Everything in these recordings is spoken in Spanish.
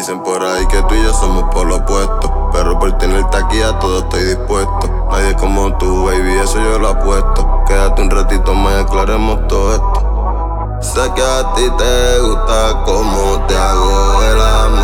Dicen por ahí que tú y yo somos por lo opuesto, pero por tenerte aquí a todo estoy dispuesto. Nadie como tú, baby, eso yo lo apuesto. Quédate un ratito más y aclaremos todo esto. Sé que a ti te gusta cómo te hago el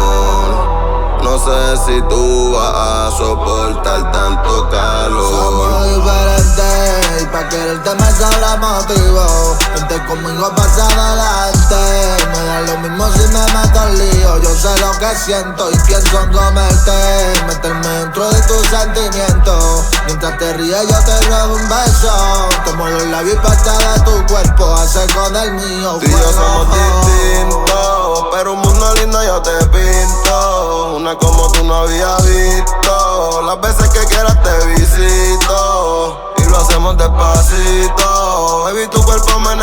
amor. No sé si tú vas a soportar tanto calor. Somos diferentes y pa' quererte me sobra motivo. Vente conmigo, pasa adelante. Me da lo mismo si me meto el lío. Yo sé lo que siento y pienso en comerte. Meterme dentro de tus sentimientos. Mientras te ríes yo te robo un beso. Te muerdo el labio y parte de tu cuerpo hace con el mío. Tú y yo somos distintos, pero un mundo lindo yo te pinto. Una como tú no había visto. Las veces que quieras te visito y lo hacemos despacito. Baby, tu cuerpo me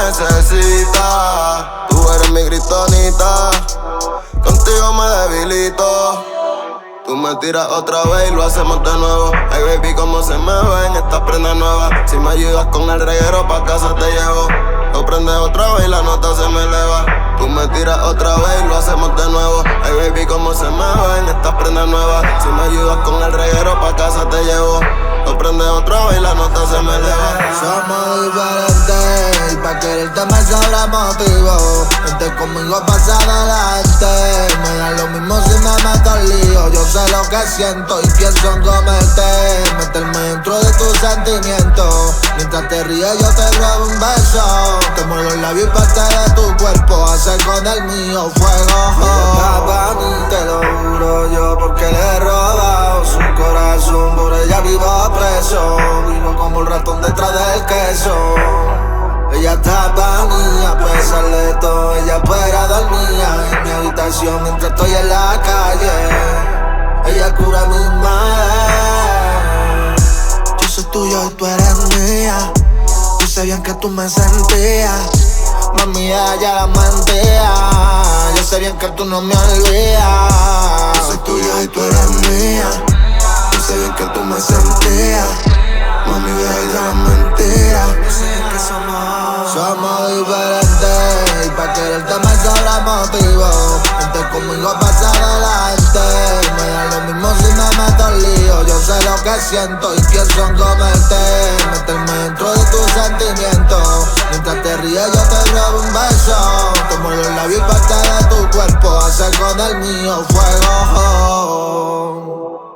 necesita. Tú eres mi gritonita, contigo me debilito. Tú me tiras otra vez y lo hacemos de nuevo. Ay, baby, cómo se me ven estas prendas nuevas. Si me ayudas con el reguero pa' casa te llevo. Lo prendes otra vez y la nota se me eleva. Tú me tiras otra vez y lo hacemos de nuevo. Ay, baby, cómo se me ven estas prendas nuevas. Si me ayudas con el reguero pa' casa te llevo. Lo prendes otra vez y la nota se me eleva. Somos diferentes y pa' quererte me sobra motivo. Vente conmigo, pasa adelante. Me da lo mismo si me meto el lío. Yo sé lo que siento y pienso en comerte. Meterme dentro de tus sentimientos. Mientras te ríes yo te robo un beso. Te muerdo el labio y parte de tu cuerpo hace con el mío fuego. Ella pa' mí, te lo juro yo, porque le he robado su corazón. Por ella vivo preso, vivo como el ratón detrás del queso. Ella está pa' mí, a pesar de todo, ella fuera dormía en mi habitación mientras estoy en la calle. Ella cura mi mal. Yo soy tuyo y tú eres mía. Yo sé bien que tú me sentías. Mami, ella la mentía. Yo sé bien que tú no me olvidas. Yo soy tuyo y tú eres mía. Yo sé bien que tú me sentías. Mami, ella la mentira. Yo sé bien que somos diferentes y pa' quererte me sobra motivo. Vente conmigo, pasa adelante. Me da lo mismo si me meto el lío. Yo sé lo que siento y pienso en comerte. Meterme dentro de tus sentimientos. Mientras te ríes yo te robo un beso. Te muerdo el labio y parte de tu cuerpo hace con el mío fuego.